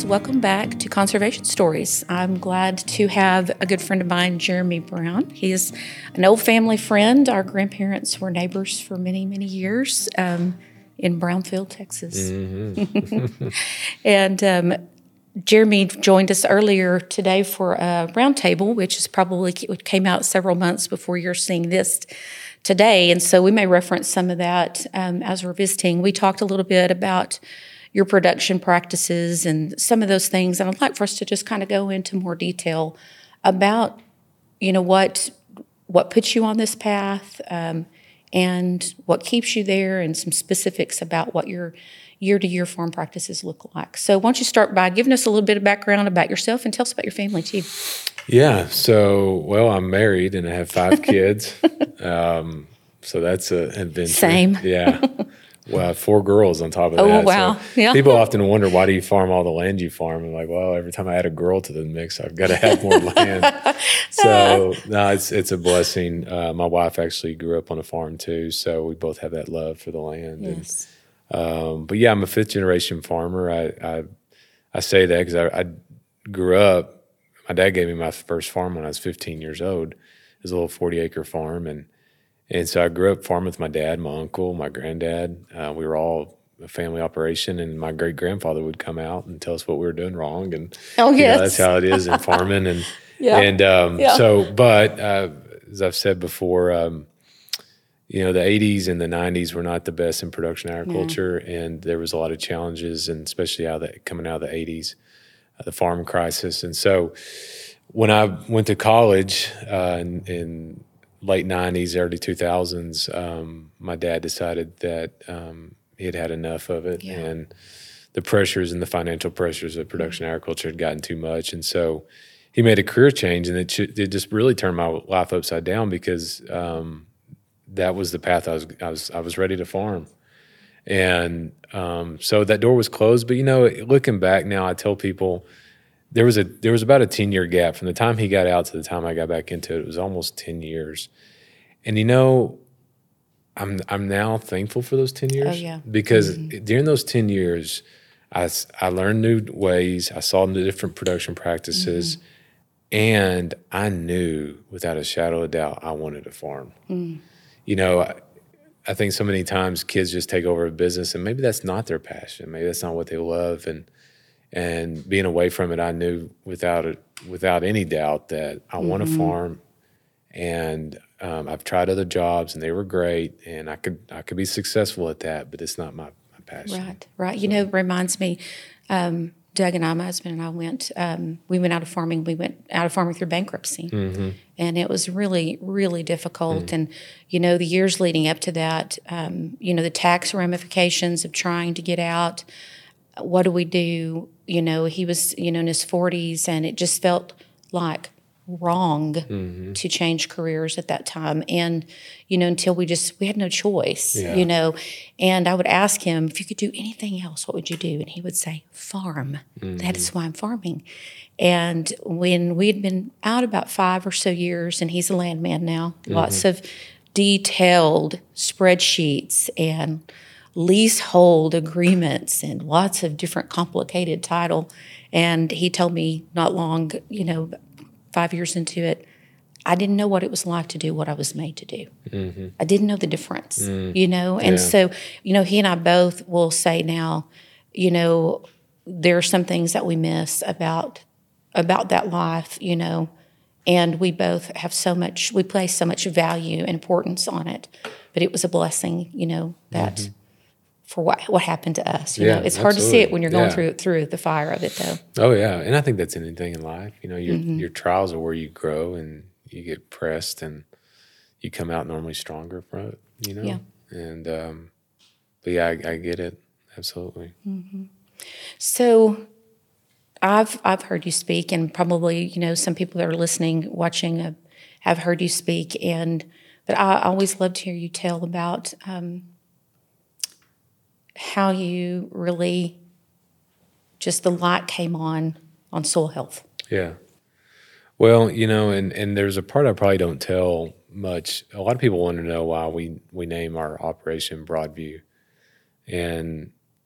welcome back to Conservation Stories. I'm glad to have a good friend of mine, Jeremy Brown. He is an old family friend. Our grandparents were neighbors for many, many years in Brownfield, Texas. Mm-hmm. And Jeremy joined us earlier today for a roundtable, which is probably came out several months before you're seeing this today. And so we may reference some of that as we're visiting. We talked a little bit about your production practices and some of those things. And I'd like for us to just kind of go into more detail about, what puts you on this path and what keeps you there, and some specifics about what your year-to-year farm practices look like. So why don't you start by giving us a little bit of background about yourself and tell us about your family too. Yeah. So, I'm married and I have 5 kids. So that's an adventure. Same. Yeah. Well, 4 girls on top of that. Oh, wow. So yeah. people often wonder, why do you farm all the land you farm? I'm like, well, every time I add a girl to the mix, I've got to have more land. So no, it's a blessing. My wife actually grew up on a farm too. So we both have that love for the land. Yes. But yeah, I'm a 5th generation farmer. I say that because I grew up, my dad gave me my first farm when I was 15 years old. It was a little 40-acre farm. And so I grew up farming with my dad, my uncle, my granddad. We were all a family operation, and my great-grandfather would come out and tell us what we were doing wrong. And that's how it is in farming. And but as I've said before, the 80s and the 90s were not the best in production agriculture, and there was a lot of challenges, and especially coming out of the 80s, the farm crisis. And so when I went to college in late 90s, early 2000s, my dad decided that he had had enough of it, and the pressures and the financial pressures of production agriculture had gotten too much. And so he made a career change, and it just really turned my life upside down, because that was the path I was ready to farm. And so that door was closed. But looking back now, I tell people there was about a 10-year gap from the time he got out to the time I got back into it. It was almost 10 years. And I'm now thankful for those 10 years. Oh, yeah. Because during those 10 years, I learned new ways. I saw the different production practices. And I knew without a shadow of doubt I wanted to farm. I think so many times kids just take over a business, and maybe that's not their passion. Maybe that's not what they love. And being away from it, I knew without any doubt that I want to farm. And I've tried other jobs, and they were great, and I could be successful at that, but it's not my passion. Right. It reminds me, Doug and I, my husband and I we went out of farming. We went out of farming through bankruptcy, and it was really, really difficult. And the years leading up to that, the tax ramifications of trying to get out. What do we do? He was in his 40s, and it just felt like wrong to change careers at that time. And until we had no choice. And I would ask him, if you could do anything else, what would you do? And he would say, farm. That is why I'm farming. And when we had been out about 5 or so years, and he's a landman now, lots of detailed spreadsheets and leasehold agreements and lots of different complicated title. And he told me not long, 5 years into it, I didn't know what it was like to do what I was made to do. I didn't know the difference, And so, he and I both will say now, there are some things that we miss about that life, and we both have we place so much value and importance on it. But it was a blessing, that for what happened to us. It's hard to see it when you're going through the fire of it, though. Oh yeah, and I think that's anything in life. Your trials are where you grow, and you get pressed, and you come out normally stronger from it. Yeah. And but yeah, I get it absolutely. So, I've heard you speak, and probably some people that are listening, watching, have heard you speak, but I always love to hear you tell about how you really just the light came on soil health. Yeah. Well, and there's a part I probably don't tell much. A lot of people want to know why we name our operation Broadview. And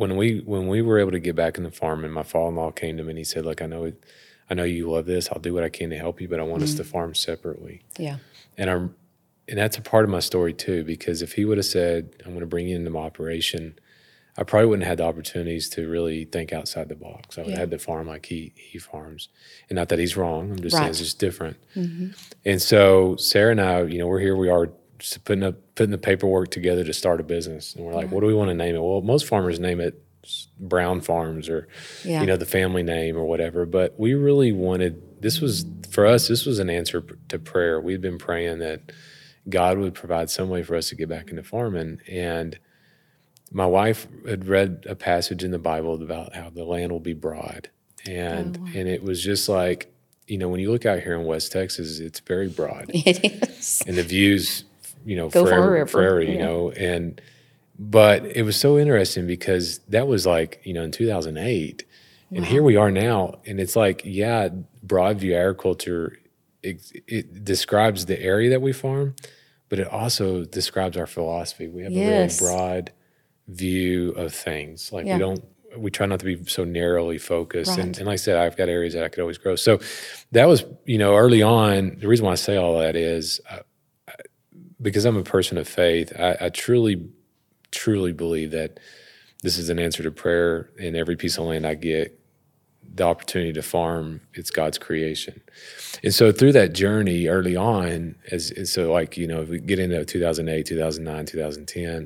when we were able to get back in the farm, and my father-in-law came to me and he said, "Look, I know you love this. I'll do what I can to help you, but I want us to farm separately." Yeah. And that's a part of my story too, because if he would have said, "I'm going to bring you into my operation," I probably wouldn't have had the opportunities to really think outside the box. I would have had to farm like he farms. And not that he's wrong. I'm just saying it's just different. And so Sarah and I, we're here. We are just putting the paperwork together to start a business. And we're like, what do we want to name it? Well, most farmers name it Brown Farms or, the family name or whatever. But we really wanted, for us, this was an answer to prayer. We'd been praying that God would provide some way for us to get back into farming. And my wife had read a passage in the Bible about how the land will be broad. And it was just like, when you look out here in West Texas, it's very broad. It is. And the views, Go forever. But it was so interesting because that was like, in 2008. And here we are now. And it's like, Broadview agriculture, it describes the area that we farm, but it also describes our philosophy. We have a really broad view of things. Like we try not to be so narrowly focused. And like I said, I've got areas that I could always grow. So that was, early on, the reason why I say all that is because I'm a person of faith, I truly, truly believe that this is an answer to prayer, and every piece of land I get, the opportunity to farm, it's God's creation. And so through that journey early on, if we get into 2008, 2009, 2010,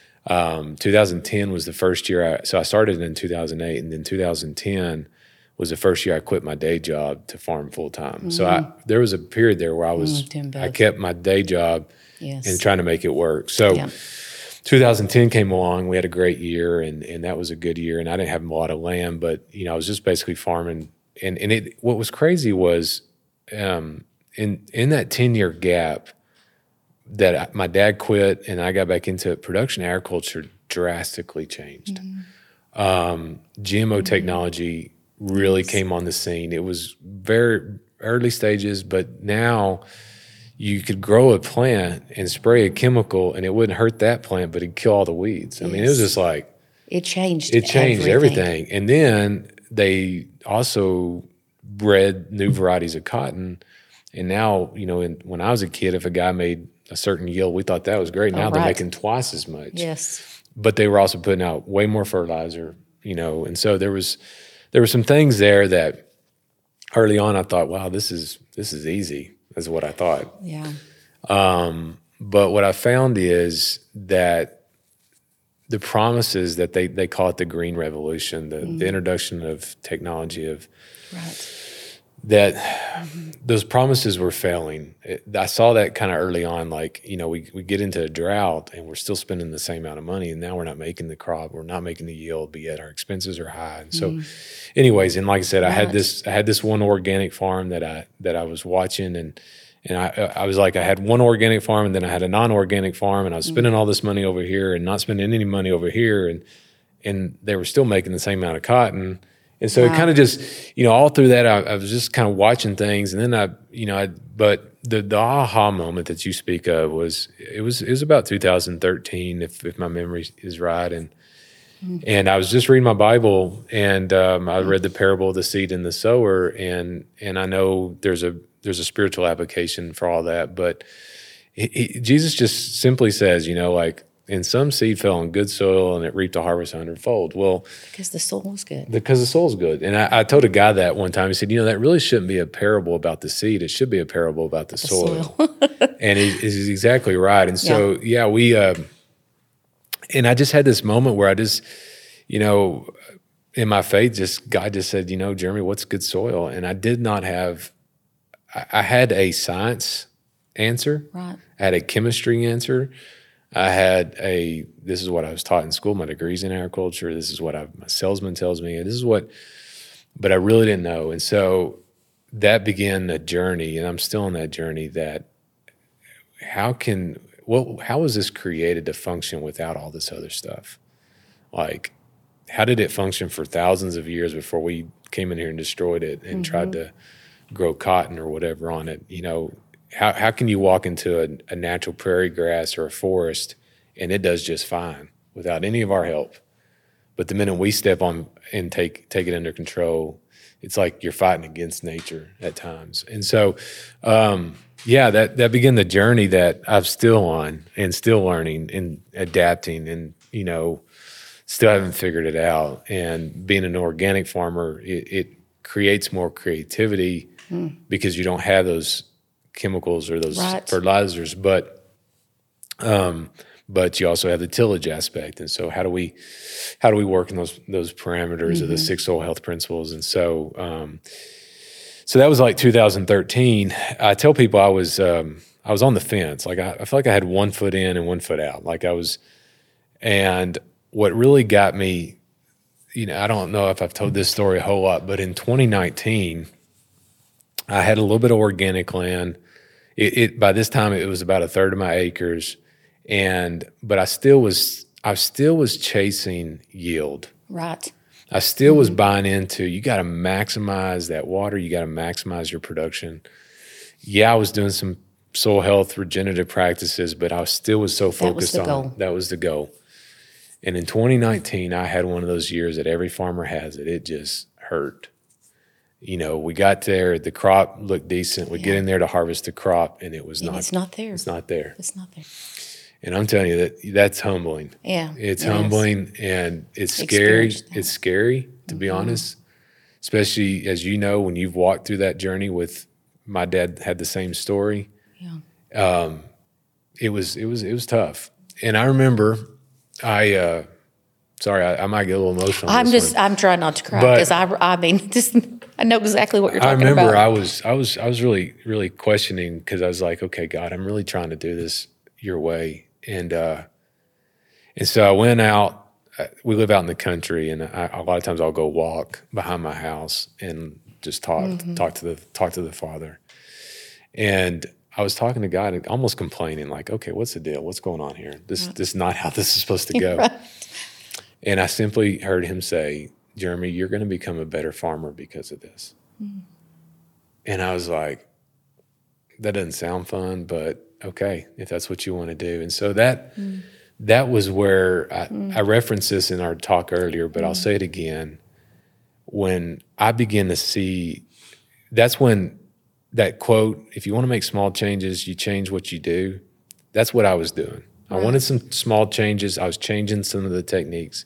2010 was the first year so I started in 2008, and then 2010 was the first year I quit my day job to farm full time. So there was a period there where I kept my day job and trying to make it work. So 2010 came along, we had a great year, and that was a good year, and I didn't have a lot of land, but I was just basically farming. And what was crazy was in that 10-year gap, that my dad quit and I got back into it, production agriculture drastically changed. GMO technology really came on the scene. It was very early stages, but now you could grow a plant and spray a chemical and it wouldn't hurt that plant, but it'd kill all the weeds. I mean, it was just like... It changed everything. And then they also bred new varieties of cotton. And now, when I was a kid, if a guy made a certain yield, we thought that was great. Now they're making twice as much. Yes. But they were also putting out way more fertilizer, and so there were some things there that early on I thought, wow, this is easy, is what I thought. Yeah. But what I found is that the promises that they call it the green revolution, the introduction of technology that those promises were failing. I saw that kind of early on, like, we get into a drought and we're still spending the same amount of money, and now we're not making the crop, we're not making the yield, but yet our expenses are high. And so anyways, and like I said, I had this one organic farm that I was watching, and I was like, I had one organic farm and then I had a non-organic farm, and I was spending all this money over here and not spending any money over here, and they were still making the same amount of cotton. And so it kind of just, all through that, I was just kind of watching things. And then but the aha moment that you speak of was about 2013, if my memory is right. And I was just reading my Bible, and I read the parable of the seed and the sower. And I know there's a spiritual application for all that, but Jesus just simply says, and some seed fell on good soil and it reaped a harvest 100-fold. Well, because the soil was good. Because the soil's good. And I told a guy that one time. He said, that really shouldn't be a parable about the seed. It should be a parable about the soil. And he's exactly right. And so, we, and I just had this moment where I just, in my faith, God just said, Jeremy, what's good soil? And I did not have, I had a science answer. Right. I had a chemistry answer. I had this is what I was taught in school, my degree's in agriculture. This is what my salesman tells me. And this is but I really didn't know. And so that began a journey, and I'm still on that journey, that how was this created to function without all this other stuff? Like, how did it function for thousands of years before we came in here and destroyed it and tried to grow cotton or whatever on it? How can you walk into a natural prairie grass or a forest and it does just fine without any of our help? But the minute we step on and take it under control, it's like you're fighting against nature at times. And so, that began the journey that I'm still on and still learning and adapting and, still haven't figured it out. And being an organic farmer, it creates more creativity because you don't have those chemicals or those fertilizers, but you also have the tillage aspect. And so how do we work in those parameters of the 6 soil health principles? And so, so that was like 2013. I tell people I was on the fence. Like I feel like I had 1 foot in and 1 foot out. And what really got me, I don't know if I've told this story a whole lot, but in 2019, I had a little bit of organic land. By this time it was about 1/3 of my acres. But I still was chasing yield. Right. I still was buying into, you got to maximize that water. You got to maximize your production. Yeah, I was doing some soil health regenerative practices, but I still was so focused on that was the goal. And in 2019, I had one of those years that every farmer has it. It just hurt. We got there, the crop looked decent. We get in there to harvest the crop, and it's not there. It's not there. It's not there. And I'm telling you that's humbling. Yeah. It's humbling and it's scary. It's scary, to be honest, especially as when you've walked through that journey with my dad had the same story. Yeah. It was tough. And I remember I might get a little emotional. I'm trying not to cry because I know exactly what you're talking about. I remember I was really, really questioning because I was like, okay, God, I'm really trying to do this your way. And so I went out. We live out in the country, and a lot of times I'll go walk behind my house and just talk to the Father. And I was talking to God, and almost complaining, like, "Okay, what's the deal? What's going on here? This is not how this is supposed to go." Right. And I simply heard Him say, "Jeremy, you're going to become a better farmer because of this." And I was like, "That doesn't sound fun, but." Okay, if that's what you want to do. And so that was where I referenced this in our talk earlier, but I'll say it again. When I begin to see, that's when that quote, if you want to make small changes, you change what you do. That's what I was doing. Right. I wanted some small changes. I was changing some of the techniques.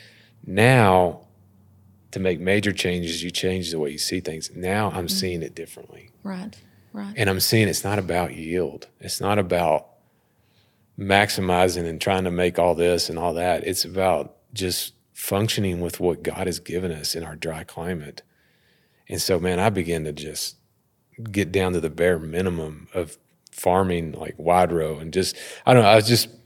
Now, to make major changes, you change the way you see things. Now I'm seeing it differently. Right. Right. And I'm seeing it's not about yield. It's not about maximizing and trying to make all this and all that. It's about just functioning with what God has given us in our dry climate. And so, man, I began to just get down to the bare minimum of farming, like wide row, and just, I don't know,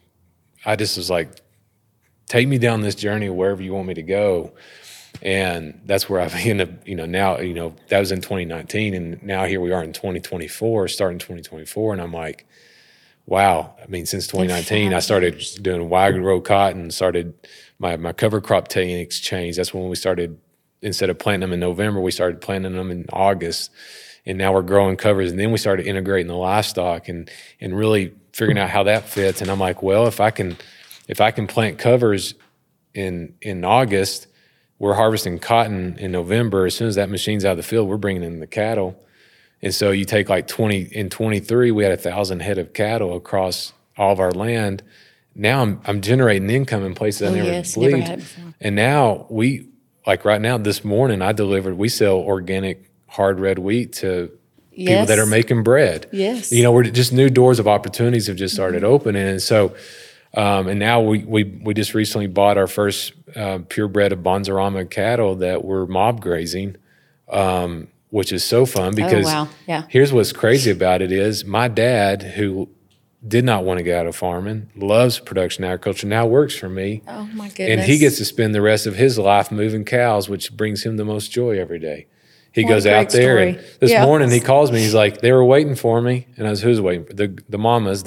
I just was like, take me down this journey wherever you want me to go. And that's where I've ended up, now, that was in 2019. And now here we are in 2024, starting 2024. And I'm like, wow. I mean, since 2019, I started doing wide row cotton, started my cover crop techniques changed. That's when we started, instead of planting them in November, we started planting them in August. And now we're growing covers. And then we started integrating the livestock and really figuring out how that fits. And I'm like, well, if I can plant covers in August, we're harvesting cotton in November. As soon as that machine's out of the field, we're bringing in the cattle. And so you take like in 23, we had 1,000 head of cattle across all of our land. Now I'm generating income in places I never believed. Never had it before. And now right now, this morning we sell organic hard red wheat to people that are making bread. Yes. We're just new doors of opportunities have just started opening. And so, and now we just recently bought our first purebred of Bonzarama cattle that we're mob grazing, which is so fun because here's what's crazy about it is my dad, who did not want to get out of farming, loves production agriculture, now works for me. Oh, my goodness. And he gets to spend the rest of his life moving cows, which brings him the most joy every day. He goes out there, and this morning he calls me. He's like, "They were waiting for me," and I was, "Who's waiting? The mamas."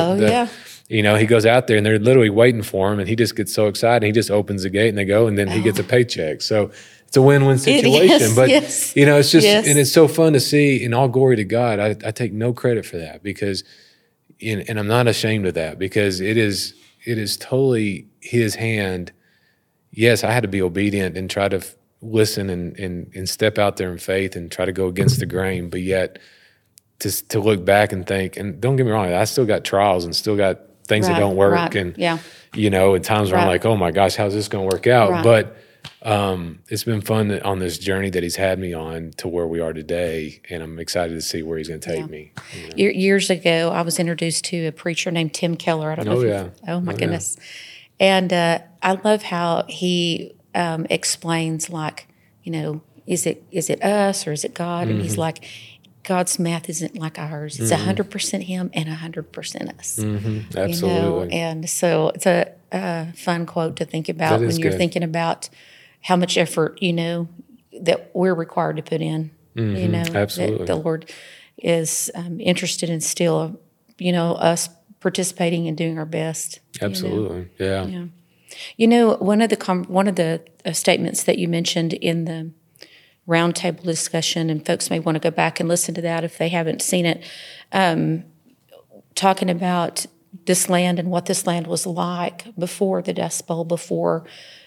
He goes out there, and they're literally waiting for him, and he just gets so excited. He just opens the gate, and they go, and then he gets a paycheck. So it's a win-win situation. It's just, and it's so fun to see. And all glory to God. I take no credit for that because, and I'm not ashamed of that because it is totally His hand. yes, I had to be obedient and try to listen and step out there in faith and try to go against the grain, but yet to look back and think, and don't get me wrong, I still got trials and still got things that don't work. And, at times where I'm like, oh my gosh, how's this going to work out? But it's been fun on this journey that he's had me on to where we are today. And I'm excited to see where he's going to take me. Years ago, I was introduced to a preacher named Tim Keller. I don't know oh my goodness. And I love how he explains, like, is it us or is it God? And he's like, God's math isn't like ours. It's 100% him and 100% us. Absolutely. And so it's a fun quote to think about when you're thinking about how much effort, that we're required to put in. Absolutely. That the Lord is interested in still, us participating and doing our best. Absolutely. Yeah. One of the statements that you mentioned in the roundtable discussion, and folks may want to go back and listen to that if they haven't seen it, talking about this land and what this land was like before the Dust Bowl, before,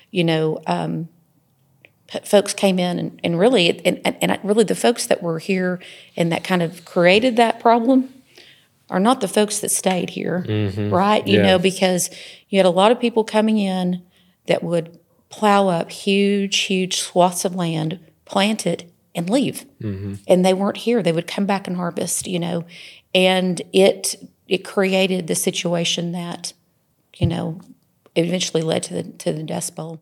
folks came in and really, and really the folks that were here and that kind of created that problem are not the folks that stayed here, right? Because you had a lot of people coming in that would plow up huge swaths of land, plant it, and leave. And they weren't here. They would come back and harvest, and it created the situation that, eventually led to the Dust Bowl.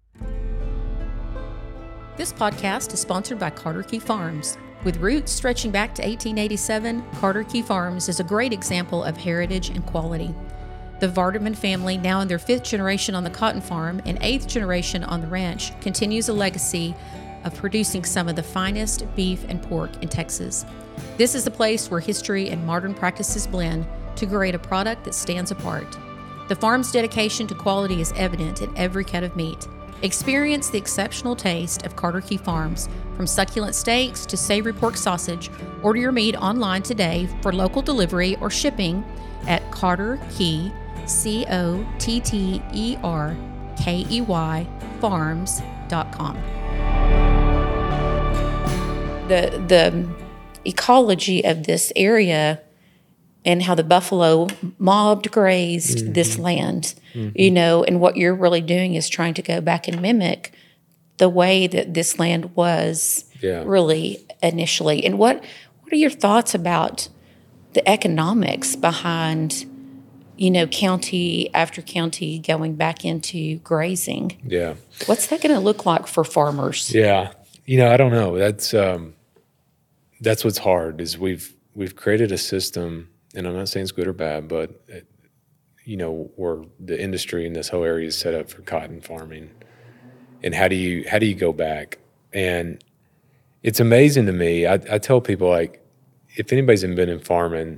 This podcast is sponsored by Carter Key Farms. With roots stretching back to 1887, Carter Key Farms is a great example of heritage and quality. The Vardaman family, now in their 5th generation on the cotton farm and 8th generation on the ranch, continues a legacy of producing some of the finest beef and pork in Texas. This is a place where history and modern practices blend to create a product that stands apart. The farm's dedication to quality is evident in every cut of meat. Experience the exceptional taste of Carter Key Farms. From succulent steaks to savory pork sausage, order your meat online today for local delivery or shipping at Carter Key, COTTERKEY farms.com. The ecology of this area and how the buffalo mobbed, grazed this land, and what you're really doing is trying to go back and mimic the way that this land was really initially. And what are your thoughts about the economics behind, county after county going back into grazing? Yeah. What's that going to look like for farmers? Yeah. I don't know. That's what's hard is we've created a system, and I'm not saying it's good or bad, but where the industry in this whole area is set up for cotton farming. And how do you go back? And it's amazing to me. I tell people, like, if anybody's been in farming,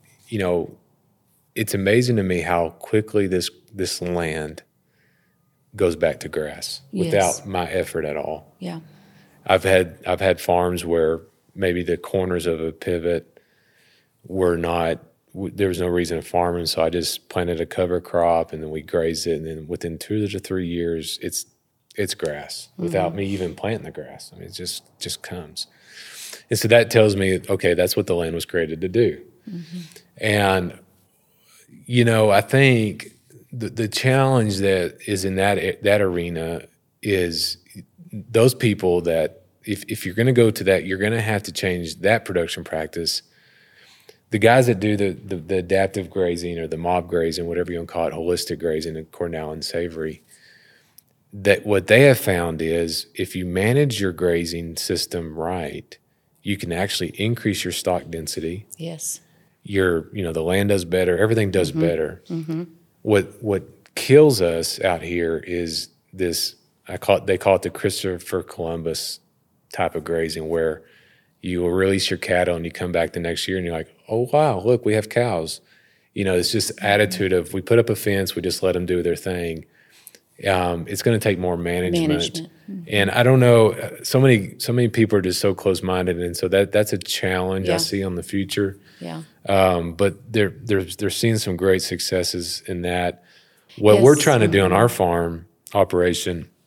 it's amazing to me how quickly this land goes back to grass without my effort at all. Yeah. I've had farms where maybe the corners of a pivot were not, there was no reason to farm them, so I just planted a cover crop and then we grazed it, and then within 2 to 3 years it's grass without me even planting the grass. I mean, it just comes. And so that tells me, okay, that's what the land was created to do. And I think the challenge that is in that arena is those people that if you're going to go to that, you're going to have to change that production practice. The guys that do the adaptive grazing or the mob grazing, whatever you want to call it, holistic grazing at Cornell and Savory, that what they have found is if you manage your grazing system right, you can actually increase your stock density. Yes. The land does better, everything does better. What kills us out here is this, they call it the Christopher Columbus type of grazing, where you will release your cattle and you come back the next year and you're like, oh wow, look, we have cows. It's just attitude of, we put up a fence, we just let them do their thing. It's going to take more management. And I don't know, so many people are just so close-minded, and so that's a challenge I see on the future. Yeah. But they're seeing some great successes in that. What we're trying to do on our farm operation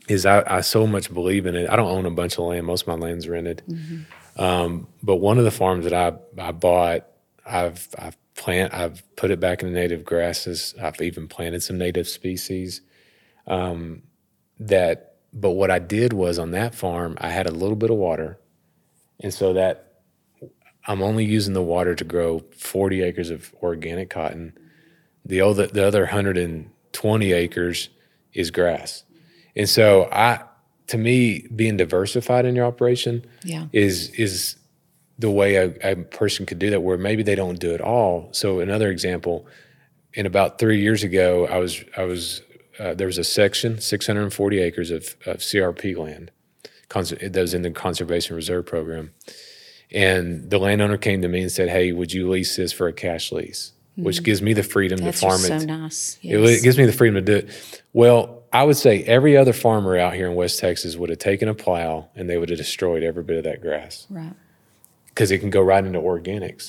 is I so much believe in it. I don't own a bunch of land. Most of my land's rented. But one of the farms that I bought, I've put it back in the native grasses. I've even planted some native species. But what I did was on that farm, I had a little bit of water, and so that I'm only using the water to grow 40 acres of organic cotton. The other 120 acres is grass. And so to me, being diversified in your operation is the way a person could do that, where maybe they don't do it all. So another example, in about 3 years ago, there was a section, 640 acres of CRP land that was in the Conservation Reserve Program. And the landowner came to me and said, "Hey, would you lease this for a cash lease?" Which gives me the freedom to farm it. That's so nice. Yes. It gives me the freedom to do it. Well, I would say every other farmer out here in West Texas would have taken a plow and they would have destroyed every bit of that grass. Right. Because it can go right into organics.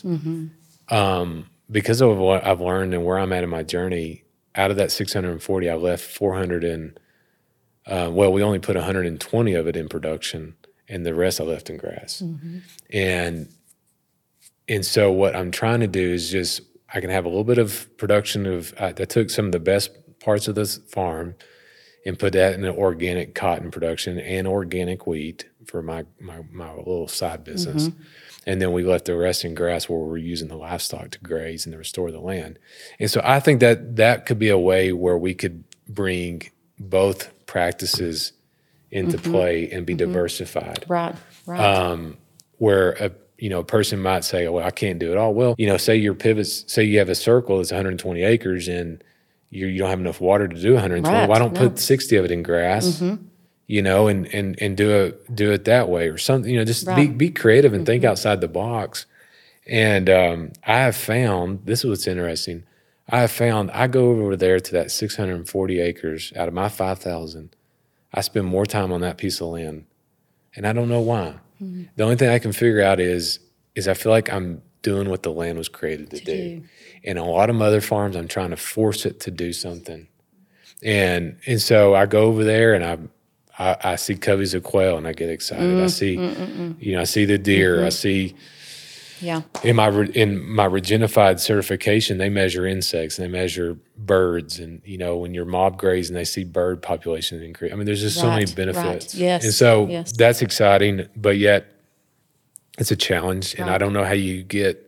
Because of what I've learned and where I'm at in my journey, out of that 640, I left 400 we only put 120 of it in production, and the rest I left in grass. And so what I'm trying to do is just, I can have a little bit of production I took some of the best parts of this farm and put that in an organic cotton production and organic wheat for my little side business. And then we left the rest in grass, where we're using the livestock to graze and to restore the land. And so I think that could be a way where we could bring both practices into play and be diversified. Right. Where a person might say, "Well, I can't do it all." Well, say your pivots, say you have a circle that's 120 acres and you don't have enough water to do 120. Right. Why don't put 60 of it in grass? And do it that way or something. Just be creative and think outside the box. And I have found, this is what's interesting. I go over there to that 640 acres out of my 5,000. I spend more time on that piece of land, and I don't know why. The only thing I can figure out is I feel like I'm doing what the land was created to do. And a lot of other farms, I'm trying to force it to do something. And so I go over there and I see coveys of quail and I get excited. I see, I see the deer. I see, in my Regenified certification, they measure insects and they measure birds. And, when you're mob grazing, they see bird population increase. I mean, there's just so many benefits. Right. Yes. And so that's exciting, but yet it's a challenge. And I don't know how you get,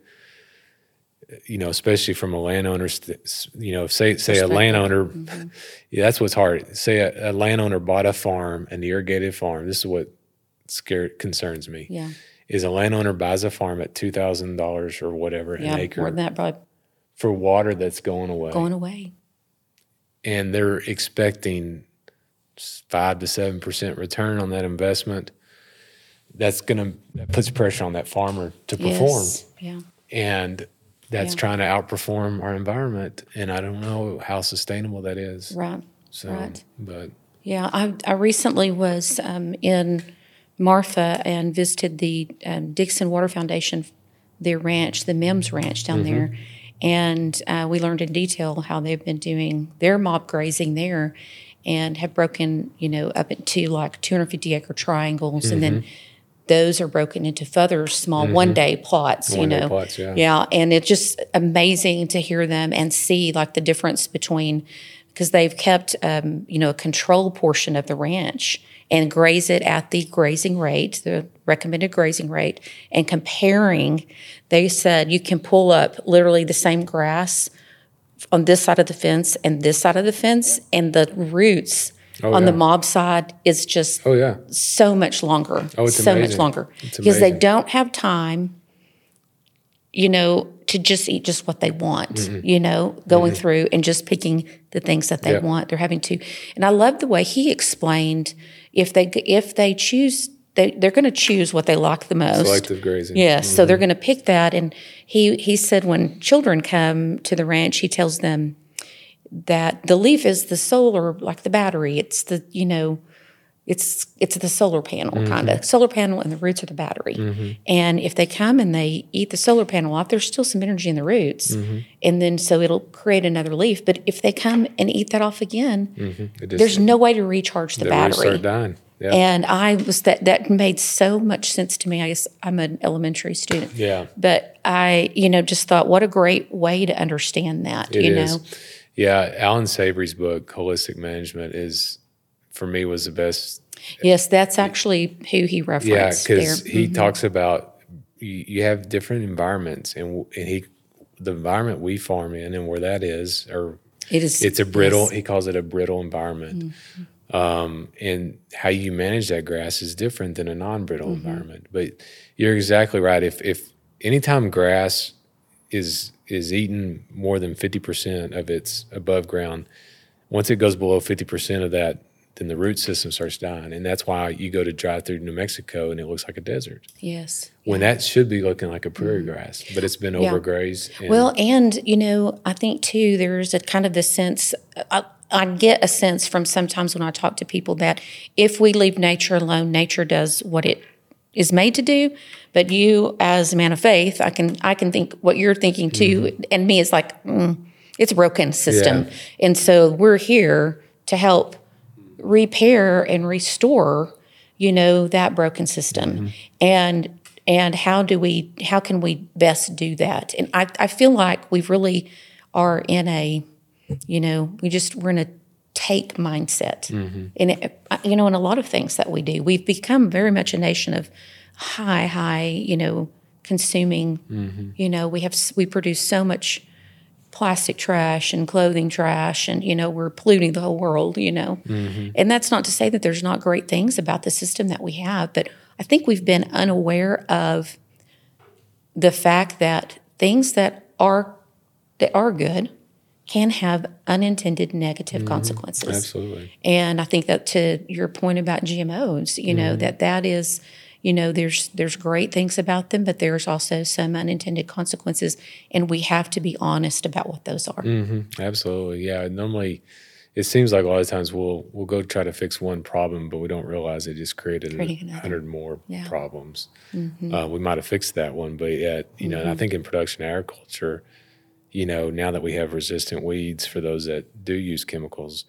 especially from a landowner, say a landowner, that's what's hard. Say a landowner bought a farm, an irrigated farm. This is what concerns me. Yeah. Is a landowner buys a farm at $2,000 or whatever an acre. More than that, probably. For water that's going away. And they're expecting 5 to 7% return on that investment. That puts pressure on that farmer to perform. Yeah. And that's trying to outperform our environment, and I don't know how sustainable that is. Right. So, but yeah, I recently was in Marfa and visited the Dixon Water Foundation, their ranch, the Mims Ranch down there, and we learned in detail how they've been doing their mob grazing there, and have broken up into like 250-acre triangles, and then those are broken into further small one-day plots, One-day plots, Yeah, and it's just amazing to hear them and see like the difference between, because they've kept, a control portion of the ranch and graze it at the grazing rate, the recommended grazing rate, and comparing, they said you can pull up literally the same grass on this side of the fence and this side of the fence, and the roots the mob side is just so much longer. It's so amazing. much longer. It's because they amazing. don't have time, to just eat just what they want, going through and just picking the things that they want. They're having to. And I love the way he explained if they choose, they're going to choose what they like the most. Selective grazing. Yes, so they're going to pick that. And he said when children come to the ranch, he tells them that the leaf is the solar, like the battery. It's the, it's the solar panel kind of solar panel, and the roots are the battery. And if they come and they eat the solar panel off, there's still some energy in the roots, and then so it'll create another leaf. But if they come and eat that off again, there's no way to recharge the battery. Roots start dying. Yeah. And that made so much sense to me. I guess I'm an elementary student. Yeah. But I, just thought, what a great way to understand that, It is. Yeah. Alan Savory's book, Holistic Management, for me, was the best. Yes, that's actually who he referenced. Yeah, because he talks about you have different environments, and the environment we farm in and where that is, it's a brittle. Yes. He calls it a brittle environment. And how you manage that grass is different than a non-brittle environment. But you're exactly right. If anytime grass is eaten more than 50% of its above ground, once it goes below 50% of that, then the root system starts dying. And that's why you go to drive through New Mexico and it looks like a desert. Yes. When that should be looking like a prairie grass, but it's been overgrazed. And I think too, there's a kind of this sense, I get a sense from sometimes when I talk to people that if we leave nature alone, nature does what it is made to do. But you, as a man of faith, I can think what you're thinking too, and me is like, it's a broken system. Yeah. And so we're here to help repair and restore, that broken system. And how can we best do that? And I feel like we really are in a, we're in a take mindset. And, in a lot of things that we do, we've become very much a nation of high, consuming, we produce so much plastic trash and clothing trash, and we're polluting the whole world, and that's not to say that there's not great things about the system that we have, but I think we've been unaware of the fact that things that are good can have unintended negative consequences. Absolutely. And I think that to your point about GMOs, that is, there's great things about them, but there's also some unintended consequences, and we have to be honest about what those are. Absolutely. Yeah. Normally, it seems like a lot of times we'll go try to fix one problem, but we don't realize it just created 100 more problems. We might have fixed that one, but yet, and I think in production agriculture, now that we have resistant weeds for those that do use chemicals,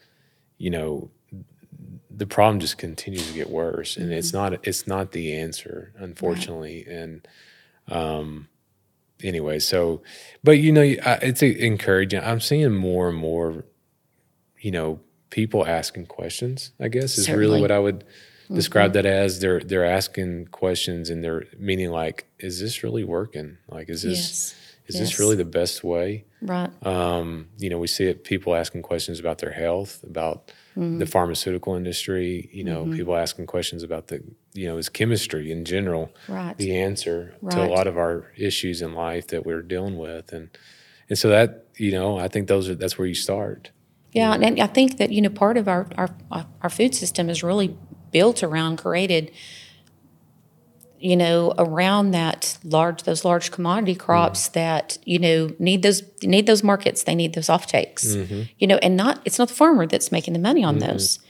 the problem just continues to get worse, and it's not the answer, unfortunately. Right. And anyway, so, but it's encouraging. I'm seeing more and more, people asking questions, I guess, is Certainly. really what I would describe that as. They're asking questions, and they're meaning like, is this really working? Like, is this really the best way? Right. We see it, people asking questions about their health, about the pharmaceutical industry, people asking questions about is chemistry in general the answer to a lot of our issues in life that we're dealing with. And so that, I think that's where you start. Yeah. And I think that, part of our food system is really built around, created, around those large commodity crops that, need those markets, they need those offtakes, and it's not the farmer that's making the money on those,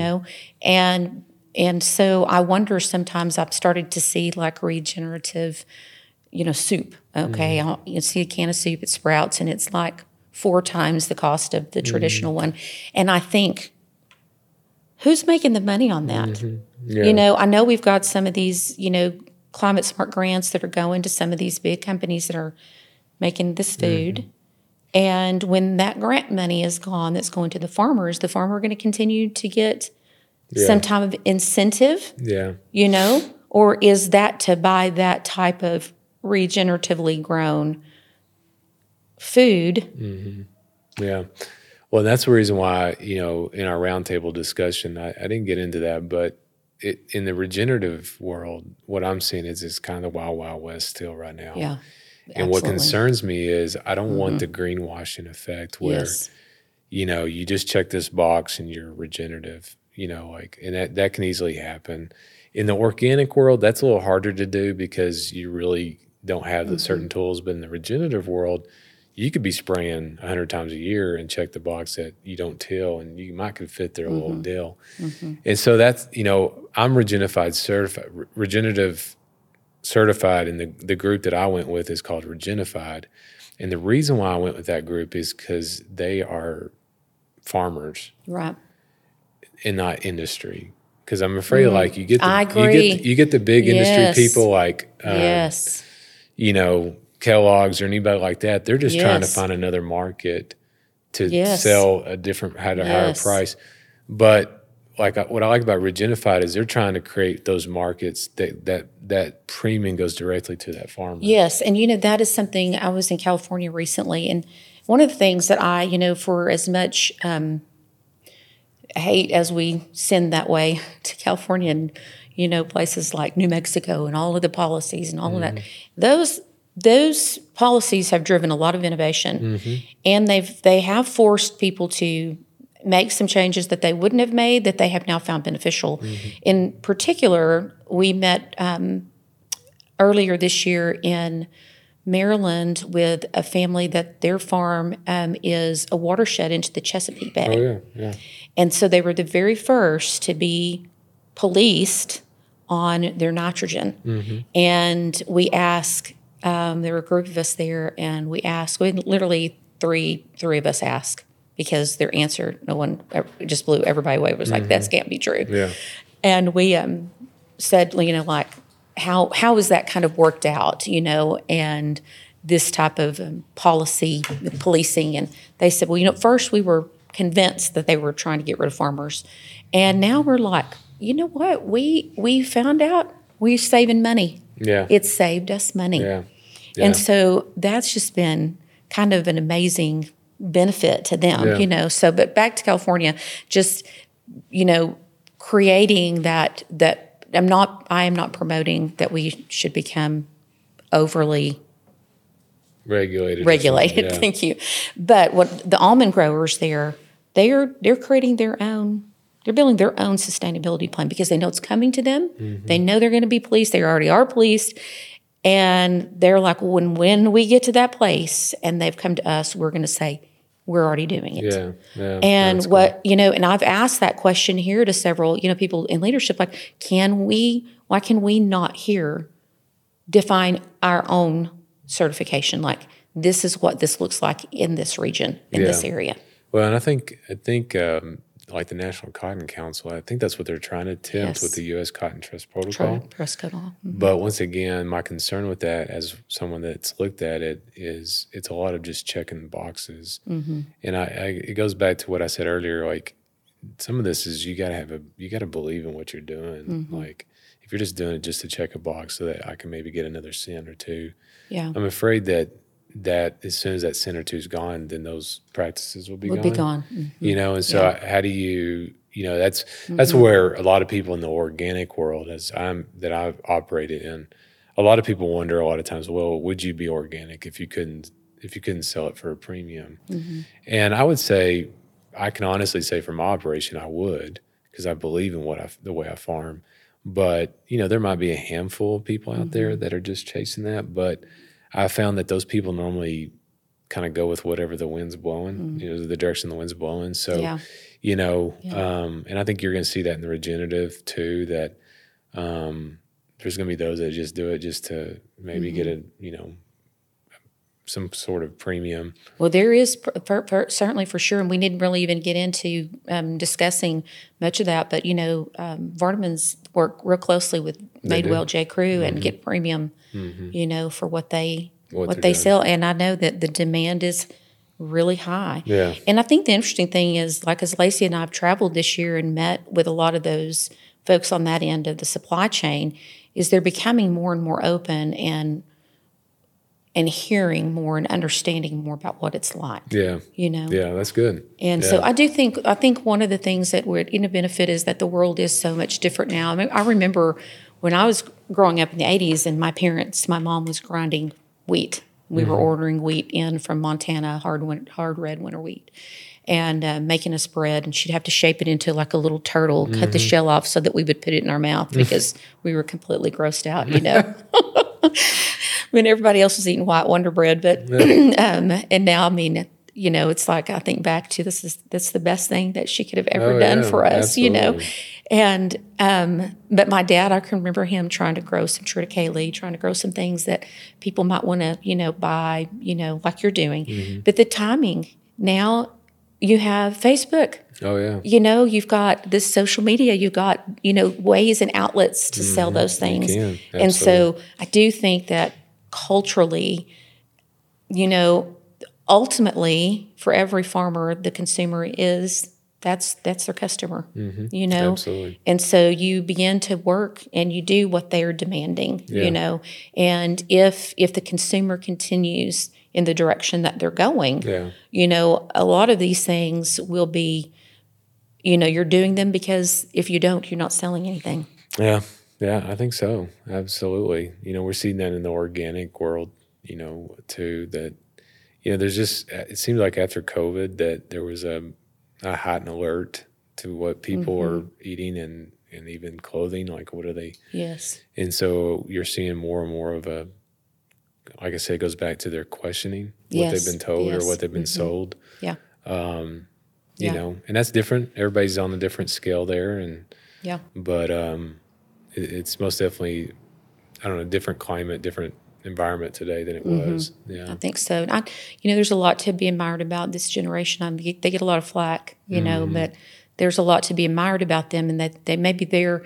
and so I wonder sometimes I've started to see like regenerative, soup. Okay. You see a can of soup at Sprouts and it's like 4 times the cost of the traditional one. And I think, who's making the money on that? Yeah. I know we've got some of these, climate smart grants that are going to some of these big companies that are making this food. And when that grant money is gone, that's going to the farmer are going to continue to get some type of incentive? Yeah. Or is that to buy that type of regeneratively grown food? Yeah. Well, that's the reason why, in our roundtable discussion, I didn't get into that, but in the regenerative world, what I'm seeing is it's kind of wild, wild west still right now. Yeah. And what concerns me is I don't want the greenwashing effect where, you just check this box and you're regenerative, and that can easily happen. In the organic world, that's a little harder to do because you really don't have the certain tools. But in the regenerative world, you could be spraying 100 times a year and check the box that you don't till, and you might could fit their little deal. And so that's, I'm regenerative certified, and the group that I went with is called Regenified. And the reason why I went with that group is because they are farmers, right, and not industry. Because I'm afraid, like you get the big industry people like Kellogg's or anybody like that. They're just trying to find another market to sell a different at a higher price. But what I like about Regenified is they're trying to create those markets that premium goes directly to that farmer. Yes, and that is something. I was in California recently, and one of the things that I, for as much hate as we send that way to California and places like New Mexico and all of the policies and all of that, those policies have driven a lot of innovation, and they have forced people to make some changes that they wouldn't have made that they have now found beneficial. In particular, we met earlier this year in Maryland with a family that their farm is a watershed into the Chesapeake Bay. Oh, yeah. And so they were the very first to be policed on their nitrogen. And we asked, there were a group of us there, and we literally three of us asked, because their answer, no one just blew everybody away. It was like, that can't be true. Yeah. And we said, like, how is that kind of worked out, and this type of policy, policing. And they said, well, first we were convinced that they were trying to get rid of farmers. And now we're like, you know what? We found out we're saving money. Yeah. It saved us money. Yeah. And so that's just been kind of an amazing benefit to them, So, but back to California, just, creating that I am not promoting that we should become overly regulated. Yeah. Thank you. But what the almond growers there, they're creating their own. They're building their own sustainability plan because they know it's coming to them. They know they're going to be policed. They already are policed. And they're like, well, when we get to that place and they've come to us, we're going to say, we're already doing it. Yeah. And what, and I've asked that question here to several, people in leadership, like, why can we not here define our own certification? Like, this is what this looks like in this region, in this area. Well, and I think like the National Cotton Council, I think that's what they're trying to attempt with the U.S. Cotton Trust Protocol. But once again, my concern with that, as someone that's looked at it, is it's a lot of just checking boxes. And it goes back to what I said earlier. Like, some of this is you got to believe in what you're doing. Like, if you're just doing it just to check a box so that I can maybe get another cent or two, I'm afraid that as soon as that cent or two is gone, then those practices will be gone. And so how do you, that's where a lot of people in the organic world, that I've operated in, a lot of people wonder a lot of times, well, would you be organic if you couldn't sell it for a premium? And I would say, I can honestly say from my operation, I would, because I believe in the way I farm. But, there might be a handful of people out there that are just chasing that, but I found that those people normally kind of go with whatever the wind's blowing, the direction the wind's blowing. So, and I think you're going to see that in the regenerative too, that there's going to be those that just do it just to maybe get some sort of premium. Well, there is certainly for sure, and we didn't really even get into discussing much of that, but, Vardaman's work real closely with Madewell J. Crew and get premium, for what they sell. And I know that the demand is really high. Yeah. And I think the interesting thing is, like, as Lacey and I have traveled this year and met with a lot of those folks on that end of the supply chain, is they're becoming more and more open and hearing more and understanding more about what it's like. Yeah. Yeah, that's good. And so I think one of the things that we're in a benefit is that the world is so much different now. I mean, I remember when I was growing up in the 80s and my mom was grinding wheat. We were ordering wheat in from Montana, hard red winter wheat, and making us bread. And she'd have to shape it into like a little turtle, cut the shell off so that we would put it in our mouth because we were completely grossed out, When everybody else was eating white Wonder Bread, but and now, I mean, it's like I think back to that's the best thing that she could have ever done for us, absolutely. And but my dad, I can remember him trying to grow some triticale, trying to grow some things that people might want to, buy, like you're doing. But the timing now, you have Facebook. Oh yeah. You've got this social media, you've got, ways and outlets to sell those things. You can. And so I do think that culturally, ultimately for every farmer, the consumer that's their customer, Absolutely. And so you begin to work and you do what they're demanding, and if the consumer continues in the direction that they're going, a lot of these things will be, you're doing them because if you don't, you're not selling anything. Yeah. Yeah, I think so. Absolutely. We're seeing that in the organic world, too, that, there's just, it seems like after COVID that there was a heightened alert to what people are eating and even clothing, like what are they? Yes. And so you're seeing more and more of a, like I said, it goes back to their questioning what they've been told or what they've been sold. Yeah. You know, and that's different. Everybody's on a different scale there. But it's most definitely, I don't know, different climate, different environment today than it was. Yeah. I think so. And there's a lot to be admired about this generation. They get a lot of flack, but there's a lot to be admired about them, and that they maybe their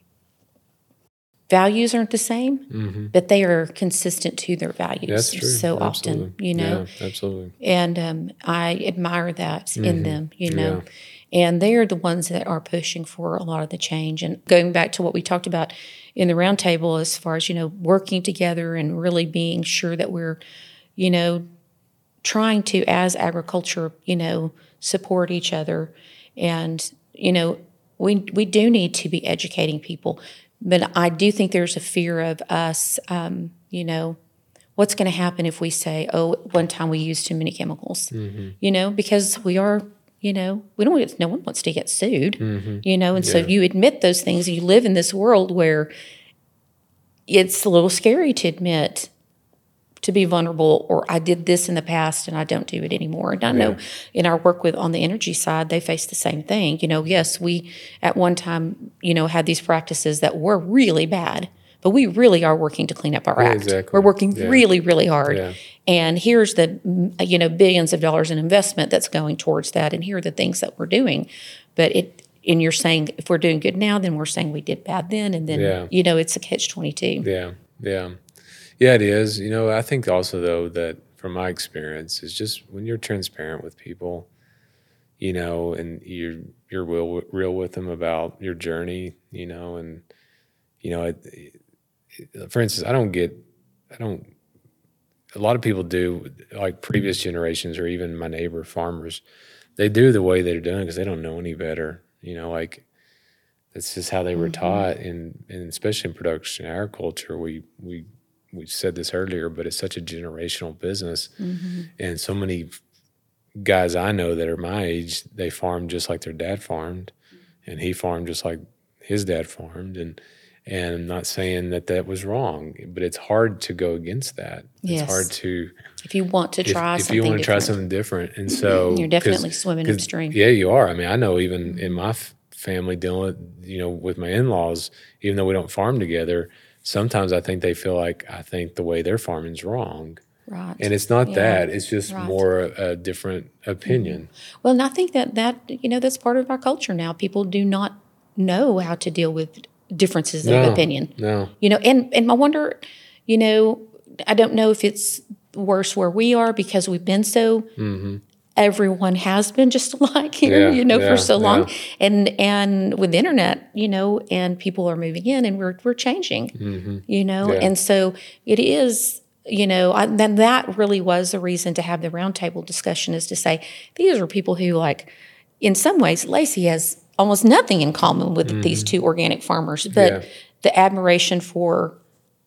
values aren't the same, but they are consistent to their values. That's true. So Absolutely. often, Yeah, absolutely. And I admire that in them, And they are the ones that are pushing for a lot of the change. And going back to what we talked about in the roundtable, as far as, working together and really being sure that we're, trying to, as agriculture, support each other. And, we do need to be educating people. But I do think there's a fear of us, what's going to happen if we say, oh, one time we used too many chemicals, because we are, we don't, no one wants to get sued, and so you admit those things, and you live in this world where it's a little scary to admit, to be vulnerable, or I did this in the past and I don't do it anymore. And I know in our work on the energy side, they face the same thing. Yes, we at one time, had these practices that were really bad, but we really are working to clean up our act. Exactly. We're working really, really hard. Yeah. And here's the, billions of dollars in investment that's going towards that. And here are the things that we're doing. But and you're saying if we're doing good now, then we're saying we did bad then. And then, it's a catch-22. Yeah. Yeah. Yeah, it is. I think also, though, that from my experience is just when you're transparent with people, and you're real with them about your journey, and, for instance, a lot of people do, like previous generations or even my neighbor farmers, they do the way they're doing because they don't know any better, like that's just how they were taught. And especially in production agriculture, we said this earlier, but it's such a generational business. And so many guys I know that are my age, they farmed just like their dad farmed, and he farmed just like his dad farmed. And I'm not saying that was wrong, but it's hard to go against that. Yes. It's hard to, if you want to try if you want to try something different. And so you're definitely swimming upstream. Yeah, you are. I mean, I know even in my family dealing with, with my in-laws, even though we don't farm together, sometimes I think they feel like I think the way they're farming is wrong. Right. And it's not that. It's just more a different opinion. Well, and I think that that's part of our culture now. People do not know how to deal with differences of opinion. No. And I wonder, I don't know if it's worse where we are because we've been so everyone has been just alike here, for so long. And with the internet, and people are moving in and we're changing, and so it is, then that really was the reason to have the roundtable discussion, is to say, these are people who, like, in some ways, Lacey has almost nothing in common with these two organic farmers, but the admiration for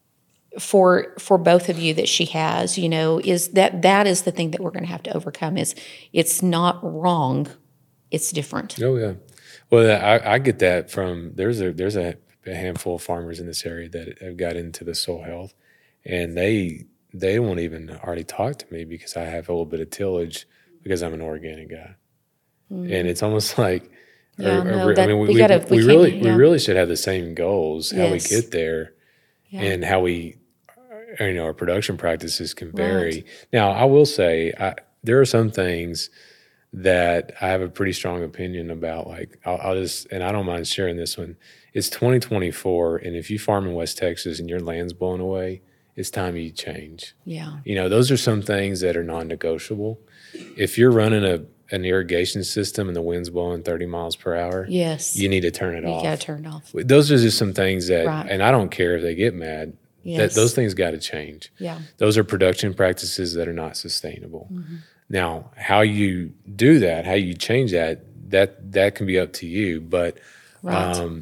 both of you that she has, is that is the thing that we're going to have to overcome. Is it's not wrong, it's different. Oh yeah, well I get that from there's a handful of farmers in this area that have got into the soil health, and they won't even hardly talk to me because I have a little bit of tillage because I'm an organic guy. And it's almost like, Yeah, no, I that mean, we gotta, we we can't, yeah. really should have the same goals, how we Yes. get there, Yeah. and how we, our production practices can vary. Right. Now, I will say, there are some things that I have a pretty strong opinion about. Like, I'll just, and I don't mind sharing this one. It's 2024, and if you farm in West Texas and your land's blown away, it's time you change. Yeah. Those are some things that are non-negotiable. If you're running an irrigation system and the wind's blowing 30 miles per hour, Yes. you need to turn it off. You gotta turn it off. Those are just some things that, Right. and I don't care if they get mad, Yes. those things got to change. Yeah. Those are production practices that are not sustainable. Now, how you do that, how you change that can be up to you. But, Right.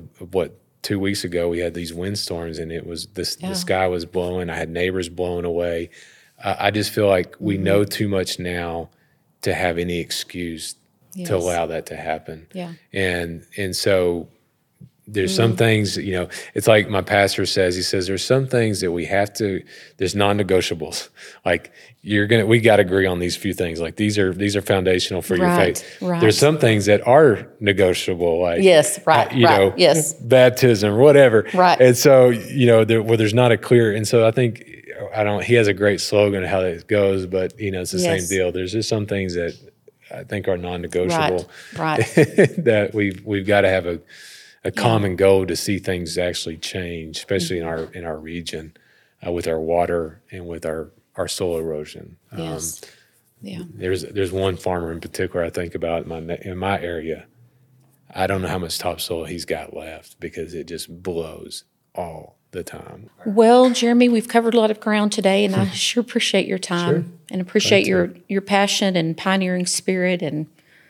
2 weeks ago we had these windstorms and it was the sky was blowing. I had neighbors blowing away. I just feel like we know too much now to have any excuse Yes. to allow that to happen. Yeah. And so there's some things, it's like my pastor says, he says, there's some things that there's non-negotiables. Like we got to agree on these few things. Like these are foundational for your Right, faith. right. There's some things that are negotiable, like, Yes, right, right, yes. baptism, whatever. Right. And so, where there's not a clear, and so I think, he has a great slogan of how it goes, but it's the Yes. same deal. There's just some things that I think are non-negotiable. Right. that we've got to have a common goal to see things actually change, especially in our region, with our water and with our soil erosion. Yes. Yeah. There's one farmer in particular I think about in my area. I don't know how much topsoil he's got left because it just blows all the time. Well, Jeremy, we've covered a lot of ground today, and I sure appreciate your time Sure. and appreciate your passion and pioneering spirit, and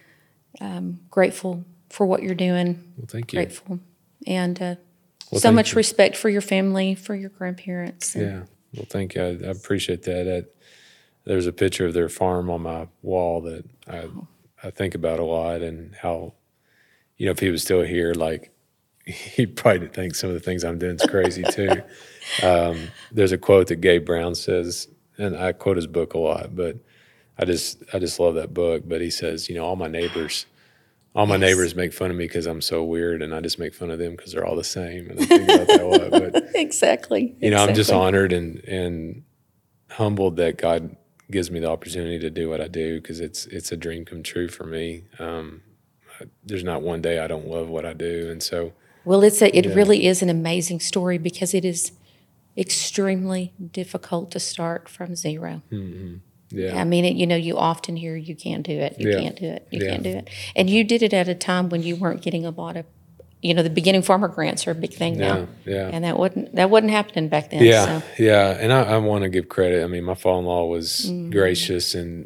grateful for what you're doing. Well, thank you. Grateful. And so thank much you. respect for your family, for your grandparents. And Yeah. Well, thank you. I appreciate that. There's a picture of their farm on my wall that I think about a lot, and how, if he was still here, like, he'd probably think some of the things I'm doing is crazy too. There's a quote that Gabe Brown says, and I quote his book a lot, but I just love that book. But he says, all my neighbors make fun of me because I'm so weird, and I just make fun of them because they're all the same. And I think about that a lot. But Exactly. I'm just honored and humbled that God gives me the opportunity to do what I do, because it's a dream come true for me. There's not one day I don't love what I do, and so. Well, it really is an amazing story, because it is extremely difficult to start from zero. Yeah. I mean, you often hear you can't do it. You Yeah. can't do it. You Yeah. can't do it. And you did it at a time when you weren't getting a lot of, the beginning farmer grants are a big thing now. Yeah. And that wasn't happening back then. Yeah, So. yeah, and I want to give credit. I mean, my father-in-law was gracious, and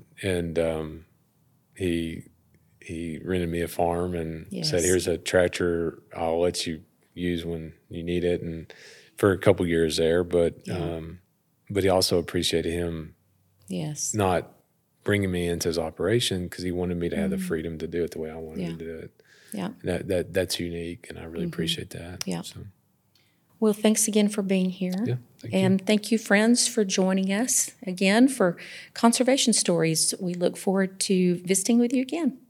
he rented me a farm and Yes. said, "Here's a tractor. I'll let you use when you need it." And for a couple years there, but he also appreciated him Yes. not bringing me into his operation, because he wanted me to have the freedom to do it the way I wanted to do it. Yeah. That's unique, and I really appreciate that. Yeah. So, Well, thanks again for being here. Yeah, thank you. And thank you, friends, for joining us again for Conservation Stories. We look forward to visiting with you again.